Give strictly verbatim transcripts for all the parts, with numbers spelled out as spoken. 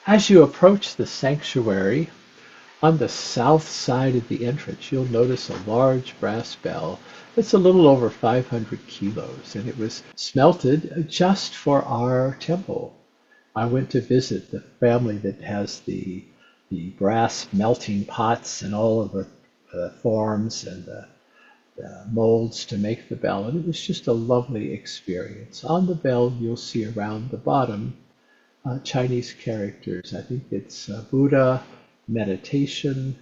As you approach the sanctuary, on the south side of the entrance, you'll notice a large brass bell that's a little over five hundred kilos, and it was smelted just for our temple. I went to visit the family that has the the brass melting pots and all of the, the forms and the, the molds to make the bell, and it was just a lovely experience. On the bell, you'll see around the bottom uh, Chinese characters. I think it's uh, Buddha, meditation,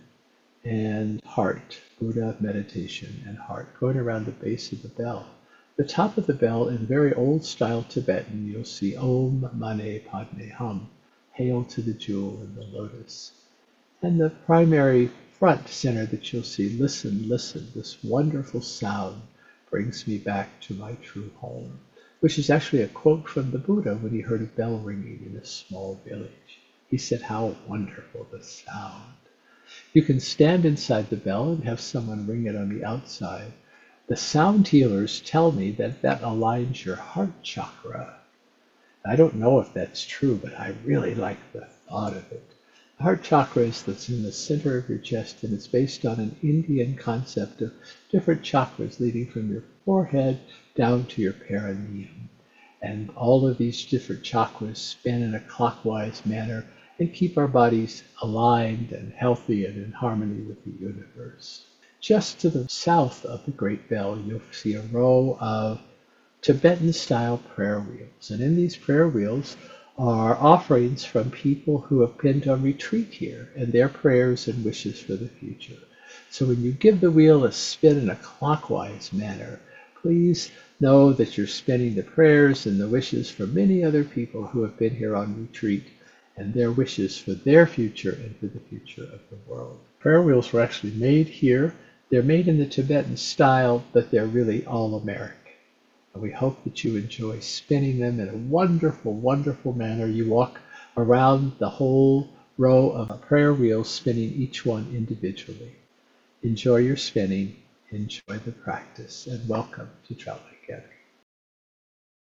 and heart. Buddha, meditation, and heart, going around the base of the bell. The top of the bell, in very old style Tibetan, you'll see Om Mani Padme Hum, hail to the jewel in the lotus. And the primary front center that you'll see, listen, listen, this wonderful sound brings me back to my true home, which is actually a quote from the Buddha when he heard a bell ringing in a small village. He said, how wonderful the sound. You can stand inside the bell and have someone ring it on the outside. The sound healers tell me that that aligns your heart chakra. I don't know if that's true, but I really like the thought of it. The heart chakra is that's in the center of your chest, and it's based on an Indian concept of different chakras leading from your forehead down to your perineum. And all of these different chakras spin in a clockwise manner and keep our bodies aligned and healthy and in harmony with the universe. Just to the south of the Great Bell, you'll see a row of Tibetan-style prayer wheels. And in these prayer wheels are offerings from people who have been on retreat here and their prayers and wishes for the future. So when you give the wheel a spin in a clockwise manner, please know that you're spinning the prayers and the wishes for many other people who have been here on retreat and their wishes for their future and for the future of the world. Prayer wheels were actually made here. They're made in the Tibetan style, but they're really all American. And we hope that you enjoy spinning them in a wonderful, wonderful manner. You walk around the whole row of prayer wheels, spinning each one individually. Enjoy your spinning, enjoy the practice, and welcome to Trout Lake Gathering.